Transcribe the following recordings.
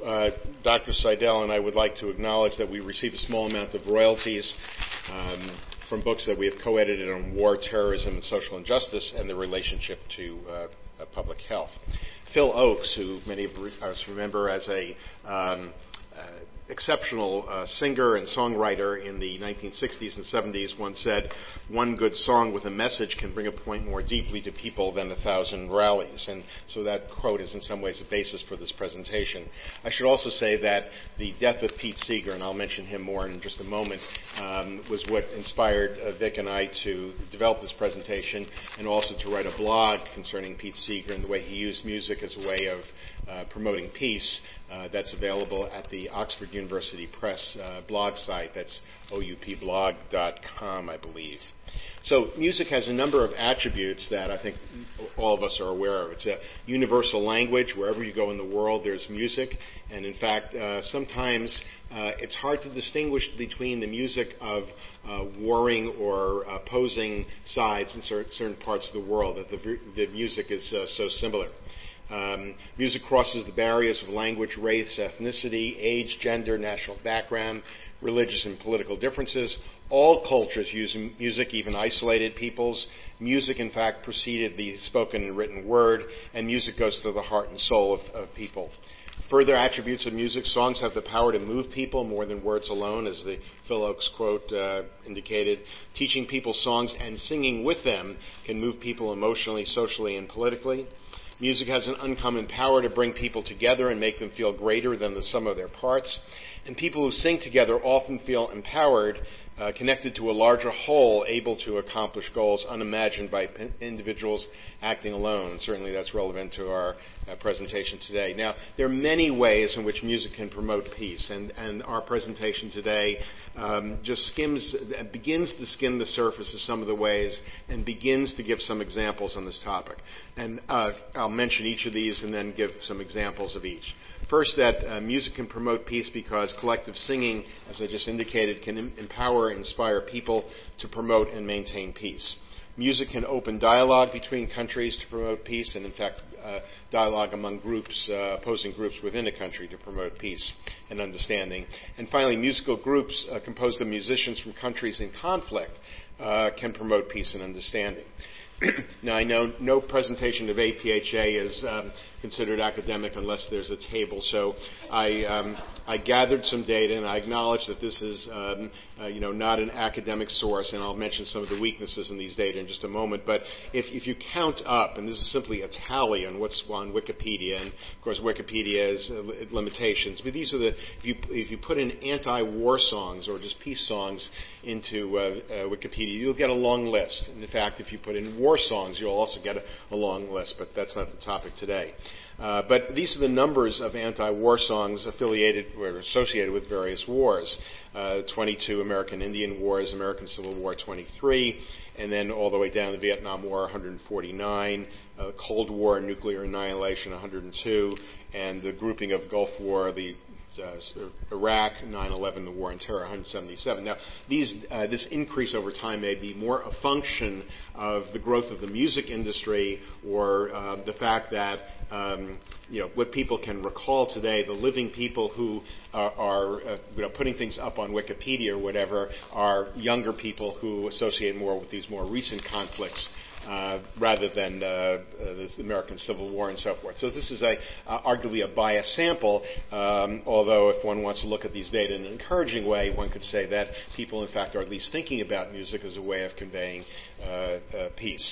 Dr. Seidel and I would like to acknowledge that we receive a small amount of royalties from books that we have co-edited on war, terrorism, and social injustice and the relationship to public health. Phil Ochs, who many of us remember as a exceptional singer and songwriter in the 1960s and 70s, once said, "One good song with a message can bring a point more deeply to people than 1,000 rallies." And so that quote is in some ways a basis for this presentation. I should also say that the death of Pete Seeger, and I'll mention him more in just a moment, was what inspired Vic and I to develop this presentation and also to write a blog concerning Pete Seeger and the way he used music as a way of promoting peace. That's available at the Oxford University Press blog site. That's oupblog.com, I believe. So music has a number of attributes that I think all of us are aware of. It's a universal language. Wherever you go in the world, there's music. And in fact, sometimes it's hard to distinguish between the music of warring or opposing sides in certain parts of the world, that the music is so similar. Music crosses the barriers of language, race, ethnicity, age, gender, national background, religious and political differences. All cultures use music, even isolated peoples. Music, in fact, preceded the spoken and written word, and music goes to the heart and soul of people. Further attributes of music: songs have the power to move people more than words alone, as the Phil Ochs quote indicated. Teaching people songs and singing with them can move people emotionally, socially, and politically. Music has an uncommon power to bring people together and make them feel greater than the sum of their parts. And people who sing together often feel empowered, connected to a larger whole, able to accomplish goals unimagined by individuals acting alone. Certainly that's relevant to our presentation today. Now, there are many ways in which music can promote peace, and our presentation today begins to skim the surface of some of the ways and begins to give some examples on this topic. And I'll mention each of these and then give some examples of each. First, that music can promote peace because collective singing, as I just indicated, can empower and inspire people to promote and maintain peace. Music can open dialogue between countries to promote peace, and in fact, dialogue among groups, opposing groups within a country to promote peace and understanding. And finally, musical groups composed of musicians from countries in conflict can promote peace and understanding. Now, I know no presentation of APHA is considered academic unless there's a table, so I gathered some data, and I acknowledge that this is not an academic source, and I'll mention some of the weaknesses in these data in just a moment. But if you count up, and this is simply a tally on what's on Wikipedia, and of course Wikipedia has limitations, but these are if you put in anti-war songs or just peace songs into Wikipedia, you'll get a long list. And in fact, if you put in war songs, you'll also get a long list, but that's not the topic today. But these are the numbers of anti-war songs affiliated or associated with various wars. 22 American Indian Wars, American Civil War 23, and then all the way down to the Vietnam War 149, Cold War nuclear annihilation 102, and the grouping of Gulf War, the Iraq, 9/11, the War on Terror, 177. Now, this increase over time may be more a function of the growth of the music industry or the fact that what people can recall today, the living people who are putting things up on Wikipedia or whatever, are younger people who associate more with these more recent conflicts. Rather than the American Civil War and so forth. So this is arguably a biased sample, although if one wants to look at these data in an encouraging way, one could say that people, in fact, are at least thinking about music as a way of conveying peace.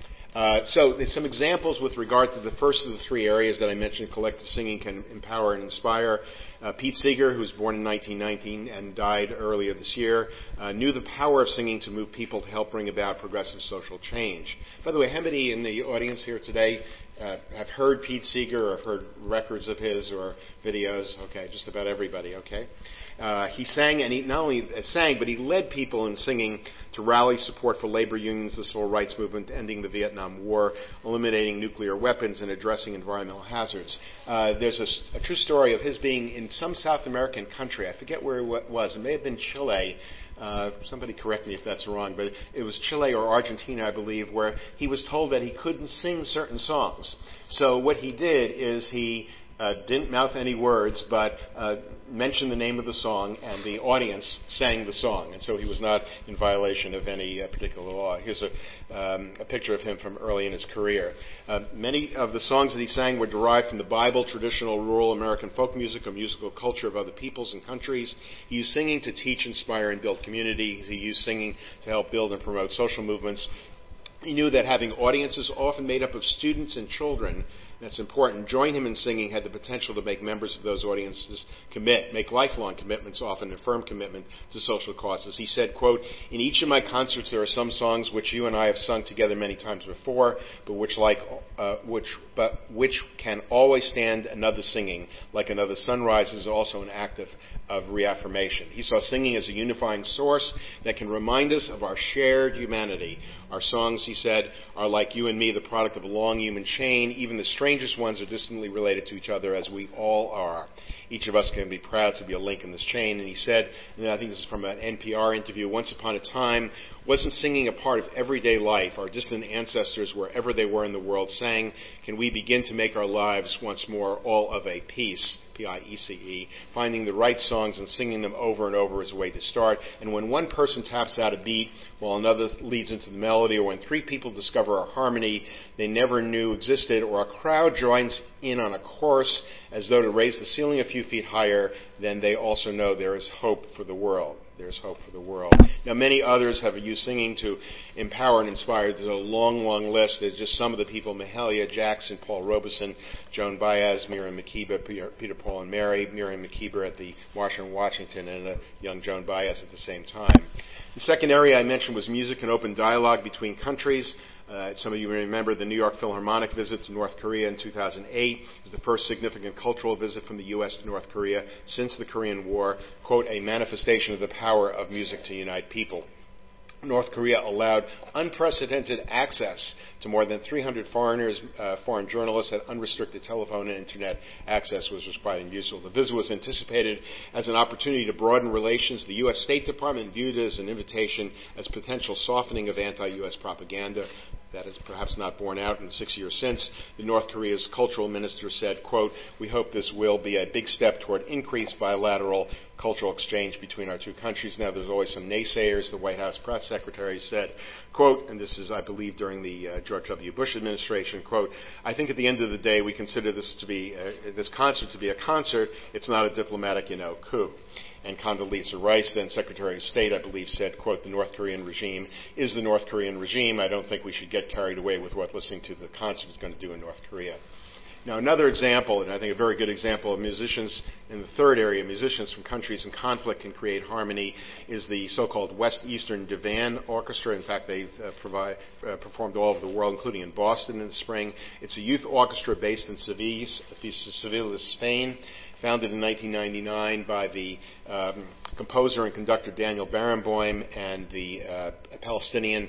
So there's some examples with regard to the first of the three areas that I mentioned. Collective singing can empower and inspire. Pete Seeger, who was born in 1919 and died earlier this year, knew the power of singing to move people to help bring about progressive social change. By the way, how many in the audience here today have heard Pete Seeger or have heard records of his or videos? Okay, just about everybody, okay. He sang, and he not only sang, but he led people in singing to rally support for labor unions, the civil rights movement, ending the Vietnam War, eliminating nuclear weapons, and addressing environmental hazards. There's a true story of his being in some South American country. I forget where it was. It may have been Chile. Somebody correct me if that's wrong, but it was Chile or Argentina, I believe, where he was told that he couldn't sing certain songs. So what he did is he didn't mouth any words, but mentioned the name of the song, and the audience sang the song. And so he was not in violation of any particular law. Here's a picture of him from early in his career. Many of the songs that he sang were derived from the Bible, traditional rural American folk music, or musical culture of other peoples and countries. He used singing to teach, inspire, and build community. He used singing to help build and promote social movements. He knew that having audiences often made up of students and children, that's important, join him in singing had the potential to make members of those audiences make lifelong commitments, often a firm commitment to social causes. He said, quote, "In each of my concerts there are some songs which you and I have sung together many times before, but which can always stand another singing, like another sunrise is also an act of reaffirmation." He saw singing as a unifying source that can remind us of our shared humanity. Our songs, he said, are like you and me, the product of a long human chain. Even the strangest ones are distantly related to each other, as we all are. Each of us can be proud to be a link in this chain. And he said, and I think this is from an NPR interview, once upon a time, wasn't singing a part of everyday life? Our distant ancestors, wherever they were in the world, sang. Can we begin to make our lives once more all of a piece? P-I-E-C-E. Finding the right songs and singing them over and over is a way to start. And when one person taps out a beat while another leads into the melody, or when three people discover a harmony they never knew existed, or a crowd joins in on a chorus as though to raise the ceiling a few feet higher, then they also know there is hope for the world. There's hope for the world. Now, many others have used singing to empower and inspire. There's a long, long list. There's just some of the people: Mahalia Jackson, Paul Robeson, Joan Baez, Miriam Makeba, Peter, Paul, and Mary. Miriam Makeba at the March on Washington, and a young Joan Baez at the same time. The second area I mentioned was music and open dialogue between countries. Some of you may remember the New York Philharmonic visit to North Korea in 2008. It was the first significant cultural visit from the U.S. to North Korea since the Korean War. Quote, "a manifestation of the power of music to unite people." North Korea allowed unprecedented access to more than 300 foreigners. Foreign journalists had unrestricted telephone and internet access, which was quite unusual. The visit was anticipated as an opportunity to broaden relations. The U.S. State Department viewed it as an invitation as potential softening of anti-U.S. propaganda. That is perhaps not borne out in the 6 years since. The North Korea's cultural minister said, quote, "We hope this will be a big step toward increased bilateral cultural exchange between our two countries." Now, there's always some naysayers. The White House press secretary said, quote, and this is, I believe, during the George W. Bush administration, quote, "I think at the end of the day we consider this concert to be a concert. It's not a diplomatic, coup." And Condoleezza Rice, then Secretary of State, I believe, said, quote, "The North Korean regime is the North Korean regime. I don't think we should get carried away with what listening to the concert is going to do in North Korea." Now, another example, and I think a very good example of musicians in the third area, musicians from countries in conflict can create harmony, is the so-called West Eastern Divan Orchestra. In fact, they've performed all over the world, including in Boston in the spring. It's a youth orchestra based in Seville, Spain. Founded in 1999 by the composer and conductor Daniel Barenboim and the Palestinian,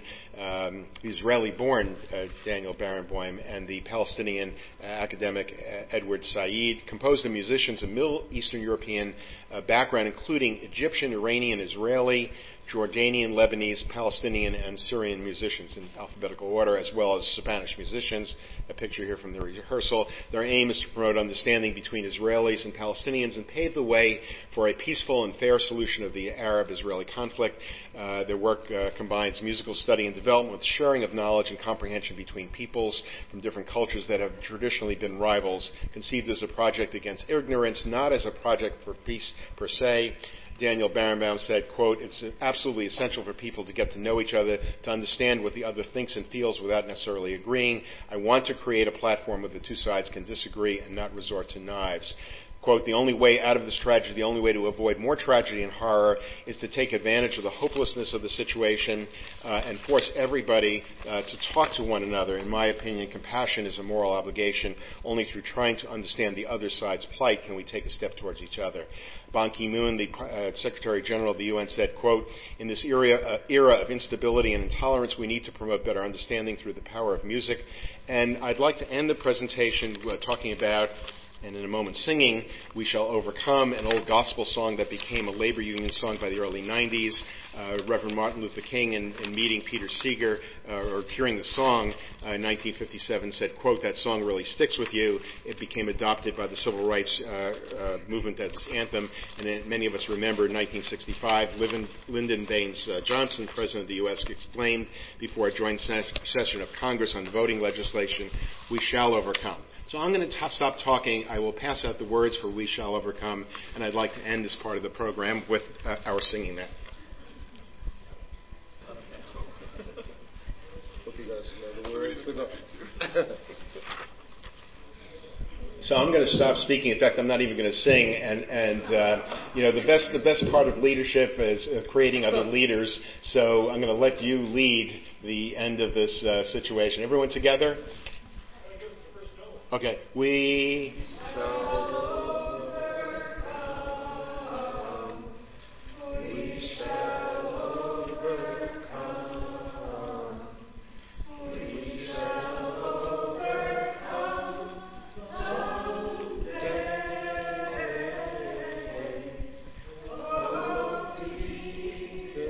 Israeli-born Daniel Barenboim and the Palestinian academic Edward Said. Composed of musicians of Middle Eastern European background, including Egyptian, Iranian, Israeli, Jordanian, Lebanese, Palestinian, and Syrian musicians in alphabetical order, as well as Spanish musicians. A picture here from the rehearsal. Their aim is to promote understanding between Israelis and Palestinians and pave the way for a peaceful and fair solution of the Arab-Israeli conflict. Their work combines musical study and development with sharing of knowledge and comprehension between peoples from different cultures that have traditionally been rivals, conceived as a project against ignorance, not as a project for peace per se. Daniel Barenboim said, quote, "It's absolutely essential for people to get to know each other, to understand what the other thinks and feels without necessarily agreeing. I want to create a platform where the two sides can disagree and not resort to knives." Quote, "The only way out of this tragedy, the only way to avoid more tragedy and horror is to take advantage of the hopelessness of the situation and force everybody to talk to one another. In my opinion, compassion is a moral obligation. Only through trying to understand the other side's plight can we take a step towards each other." Ban Ki-moon, the Secretary General of the UN, said, quote, "In this era of instability and intolerance, we need to promote better understanding through the power of music." And I'd like to end the presentation talking about and in a moment singing We Shall Overcome, an old gospel song that became a labor union song by the early 90s. Reverend Martin Luther King, in meeting Peter Seeger, or hearing the song in 1957, said, quote, "That song really sticks with you." It became adopted by the civil rights movement as its anthem, and then many of us remember in 1965, Lyndon Baines Johnson, President of the U.S., explained before a joint session of Congress on voting legislation, "We shall overcome." So I'm going to stop talking. I will pass out the words for We Shall Overcome, and I'd like to end this part of the program with our singing that. So I'm going to stop speaking. In fact, I'm not even going to sing. And the best part of leadership is creating other leaders. So I'm going to let you lead the end of this situation. Everyone together? Okay. We shall overcome. We shall overcome. We shall overcome someday. Oh, defeat